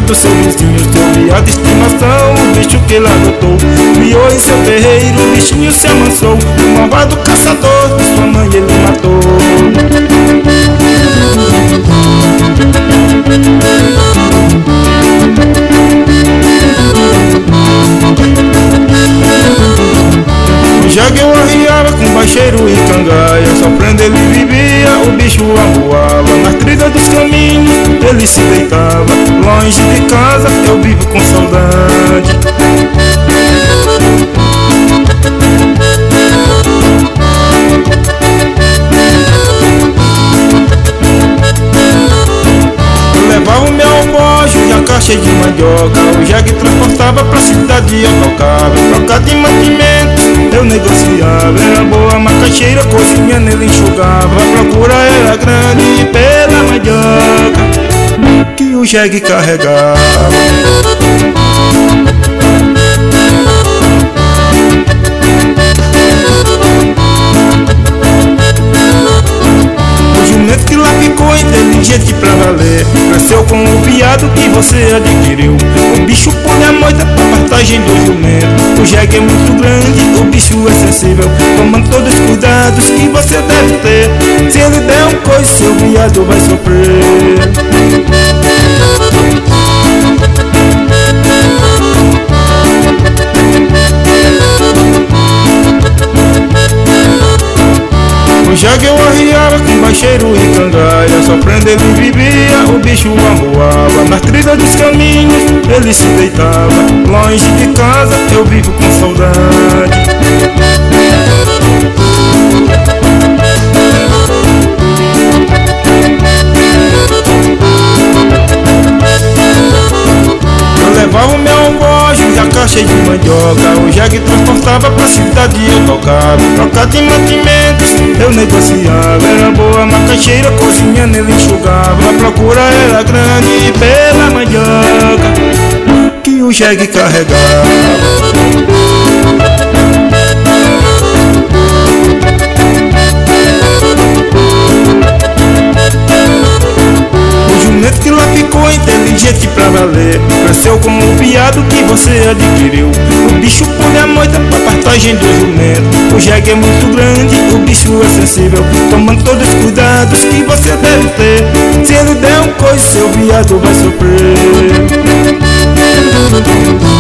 do seu vizinho, seu viado de estimação, o bicho que ele adotou. Criou em seu terreiro, o bichinho se amansou. O malvado caçador de sua mãe ele matou. O jagueu arriava com baixeiro e cangaia, sofrendo ele vivia, o bicho amuava. Nas trilhas dos caminhos ele se deitava, longe de casa eu vivo com saudade. Levava o meu almoço e a caixa de mandioca, o jegue transportava pra cidade e eu tocava. Troca de mantimentos eu negociava, era boa macaxeira, cozinha nele enxugava. A procura era grande pela mandioca que o jegue carregava. Que lá ficou inteligente pra valer, cresceu com o viado que você adquiriu. O bicho põe a moita pra partagem do jumento. O jegue é muito grande, o bicho é sensível, tomando todos os cuidados que você deve ter. Se ele der um coice, seu viado vai sofrer. O jagueu arriava com baixeiro e cangaia, sofrendo ele vivia, o bicho amuava. Nas trilhas dos caminhos ele se deitava, longe de casa eu vivo com saudade. Levava o meu almoço e a caixa de mandioca, o jegue transportava pra cidade e eu tocava. Troca de mantimentos eu negociava, era boa macaxeira, cozinha nele enxugava. A procura era grande pela mandioca que o jegue carregava. Que lá ficou inteligente pra valer, cresceu como o viado que você adquiriu. O bicho põe a moita pra partagem do jumento. O jegue é muito grande, o bicho é sensível, tomando todos os cuidados que você deve ter. Se ele der um coice, seu viado vai sofrer.